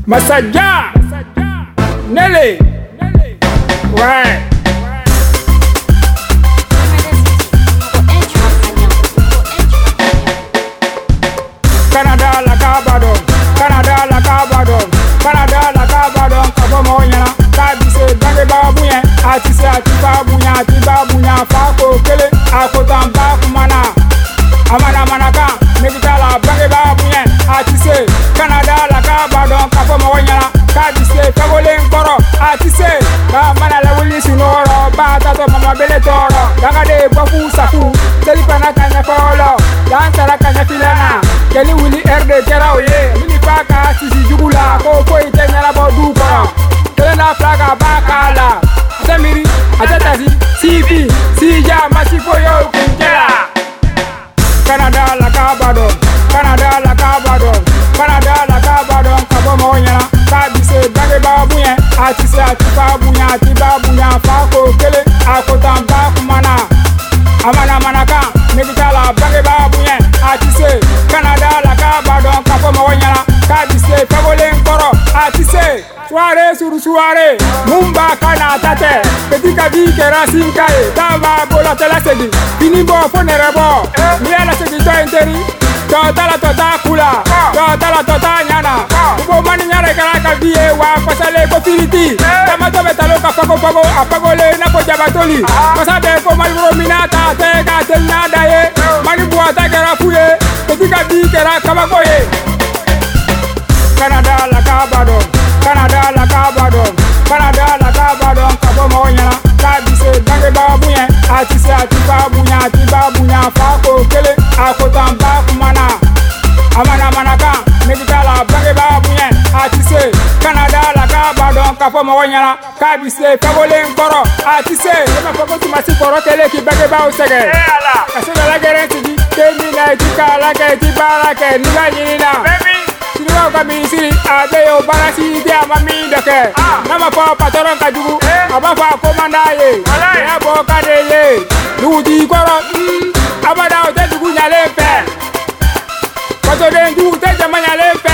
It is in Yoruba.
Massaja, Nelly, ouais. Canada la Cabadon, Canada la Cabadon, Canada la Cabadon, Kabomoyana, Kabise, Babuya, Atise, Atibabuya, Fako, Kele, Akotamba, Kumana, Amana Manaka, Megitala, Babuya, Atise, Canada la Cabadon, Kabomoyana, Kabise, Kabolin Koro, Atise, Mana la Willis Noro, Batato, Mama Beletoro, Dagade, Bafu Saku, Telipana Kanya Polo, Lantara Kanya Filana. Keli wili erde kera oye mini paka sisi jugula ko itenya bodu ko kele na flaga bakala atamiri atatazi CV sija masifo yo kunjela Canada la Cabadon Canada la Cabadon Canada la Cabadon kabomo nyana kabise bange babuye atise atibabuya fako kele akotamba kumana amana manaka megitala bange babuye atise Canada la Cabadon Kapomoyana Kabise Kabolin Koro Atise soirée sur soirée Mumba Kana Tate Petit Kabi Kera Sinkae Tava Bola Tela Sedi Binimbo Fonerebo Miela Sedi To Interi Totala Tota Kula Totala Tota Nyana Ubo Mani Nyare Karaka Vie Wa Pasale Kofiriti Tamato Betaloka Pako Apagole Napo Jabatoli Pasabe Komaluro Minata Tega Telnada Ye Manibu Atakera Fuye Petit Kabi Kera Kabakoye Canada la Cabadon Canada la Cabadon Canada la Cabadon Kabomoyana Kabise Bange Babuya Atise Atibabuya Fako Kele Akotamba Kumana Amana Manaka Megitala Bange Babuya Atise Canada la Cabadon Kabomoyana Kabise Kabolin Koro Atise Yema Fako Tumasi Koro Tele Ki Bange Babu Sege Kasega la Gerenti Temina Tika la Ketiba la Keniga Yinina Siniwa Kamisiri Adeyo Barasi Dia Mami Dake Nama Fa Patoron Kajugu Abafa Komanda Ye Abo Kade Ye Luji Koro Abada Ote Dugu Nyale Pe Koto Den Dugu Te Jama Nyale Pe